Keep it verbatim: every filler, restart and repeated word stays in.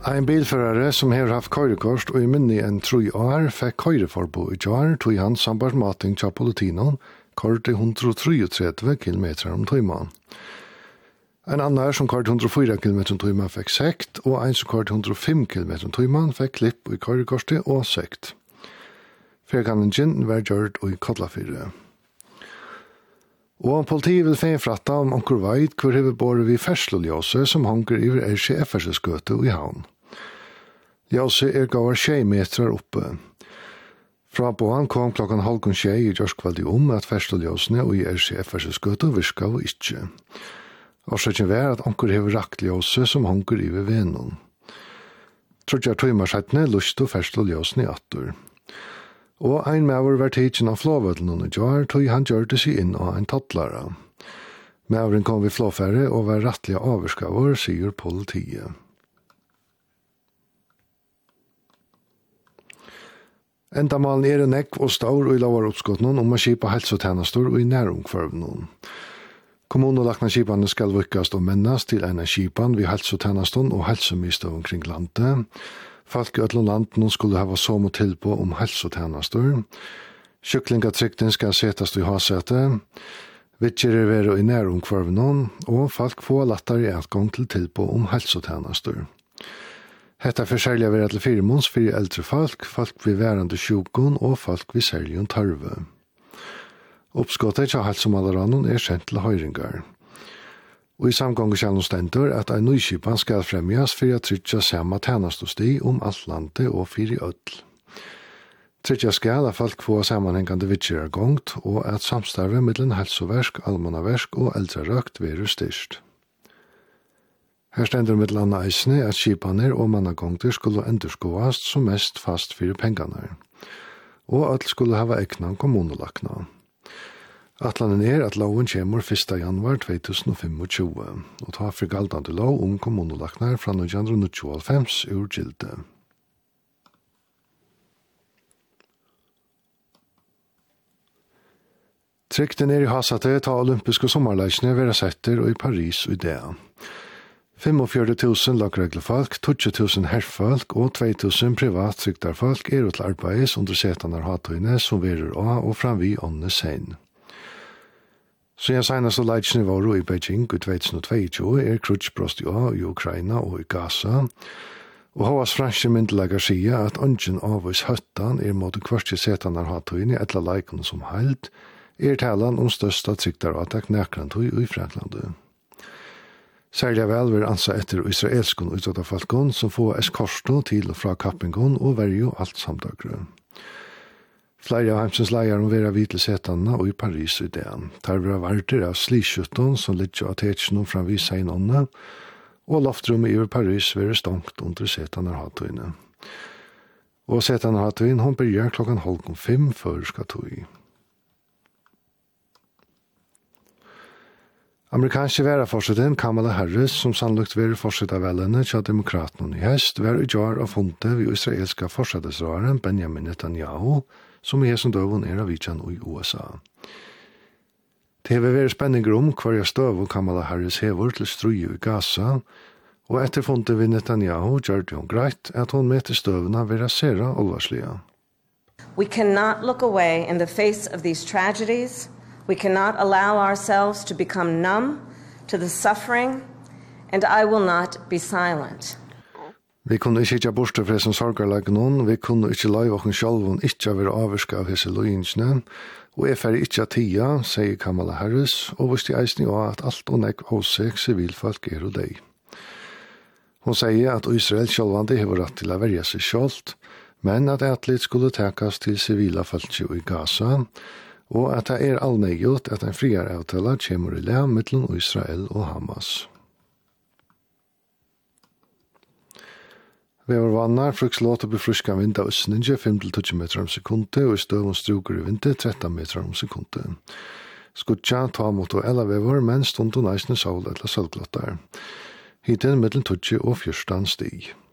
En bilførare som har haft kørekort og i minne en tre år fikk køreforbud i år, tog han sambarmating til politinen, kørte one hundred thirty kilometer om timen. En annan som kørte one hundred four kilometer om timen fikk sekt, og en som kørte one hundred five kilometer om timen fikk klipp i kørekortet og sekt. Firkanningen var gjort i Kollafyrre. Og politiet vil finne fratta om onker veit hvor hever båret vi ferslåljøse som hanker i R C F S-skøte i havn. Ljøse er gavar tjei meter oppe. Fra båen kom klokkan halvkon tjei i Gjørskvaldi om at ferslåljøsene og i R C F S-skøte virka og ikkje. Årsaken var at onker hever raktljøse som hanker i venen. Trodde jeg tøymarsettene lusto ferslåljøsene i attor. Og ein maver var tidsen av flåvødlen i jar, tog han gjørte seg inn av en tattlara. Maveren kom vid flåfærre og var rattliga avskavar, sier politiet. Endamalen er en ekv og staur og i lavaroppskottene om å kipa helsetjenester og i næromkvarvene. Kommunelaknarskipene skal vukkast og mennas til en av kipan vid helsetjenester og helsemistøv omkring landet. Folk i öllum landen skulle hava som tilbå om helsotjenester. Kyklingatrykten skal setast i hasete. Vittjer er i næromkvarvene, og folk får lettere utgang til tilbå om helsotjenester. Hetta forskjellige vil til firmons for eldre folk, folk ved værende sjukon og folk ved særlig tarve. Oppskottet av helsemaleranen er kjent til høyringar. Og i samgången kjellene stender at en nøyskipan skal fremjas for å trykja samme tjenestesti om alt landet og fyrir ødel. Trykja skal at folk få sammenhengande vittjere gongt, og at samstarve mellom helseversk, almannaversk og eldrerøkt være styrst. Her stender mellom annet eisene at skipaner og mannagongter skulle endurskåast som mest fast fyrir pengene, og at skulle hava ekna kommunelakna. Atlanen er at loven kommer første januar to thousand twenty-five, og tar for galdande lov om kommunelaknar fra nineteen ninety-five ur gilde. Trykten er i hasate ta olympiske sommerleisene være setter og i Paris og i det. forty-four thousand lagreglefolk, twenty thousand herrfolk og two thousand privat tryktarfolk er til arbeids under setanar hatøyne som verer av og framvi ånne sen. Så jeg senest og leitsene var i Beijing i twenty twenty-two er krutskbrost i Ukraina og i Gaza, og havas franske myndelager sier at ønsken av oss høttan er mot kvarske setanar hatøyne etla leikene som held, er talan om størsta tryktarattak nekrantøy i Franklandet. Særlig vel vil ansa etter israelskon utåttafalkon som får eskorsto til og fra kappingon og verjo alt samdagre. Flere av heimsens leier om vera vitlesetanna og i Paris i det. Der var varter av slisjutton som ligger av tetsjonen fram vid seinånne, og loftrummet i Paris var stongt under setanar hatøyne. Og setanar hatøyne hon begynner klokkan halvkom fem før skal tog. Amerikanske væraforsetten Kamala Harris, som sannolikt var forset av velene til demokratene i hest, var i jar av fundet ved israelska forsettesraren Benjamin Netanyahu, som i hesen døven er av Vidjan i U S A. Det vil være spenninger om hver jeg støv og Kamala Harris hever til struje i Gaza, og etter fundet ved Netanyahu gjør det hun greit at hun med til støvene vil rasere alvarslige. We cannot look away in the face of these tragedies. We cannot allow ourselves to become numb to the suffering, and I will not be silent. Vi kunne ikke ikke borste fra som sorgerlegge noen, vi kunne ikke lage oss selv og ikke være avvirket av hese logingsene, og jeg færre ikke av tida, sier Kamala Harris, og visste i eisning av at alt og nekk åsek sivilfolk er og deg. Hun sier at Israel selvvandig har rett til å verge seg selv, men at atlet skulle tekas til sivila folk i Gaza, og at det er allneggjort at en friere avtale kommer i lea mellom Israel og Hamas. Vi var vannar, frukslåt og befruska vind av Østninge five til twenty meter om sekundet, og i støv og struker i vinter thirteen meter om sekundet. Skutja ta mot og ella vever, men stund og næsne sol eller sølglottar. Hiten mellom twenty og fourteen stig.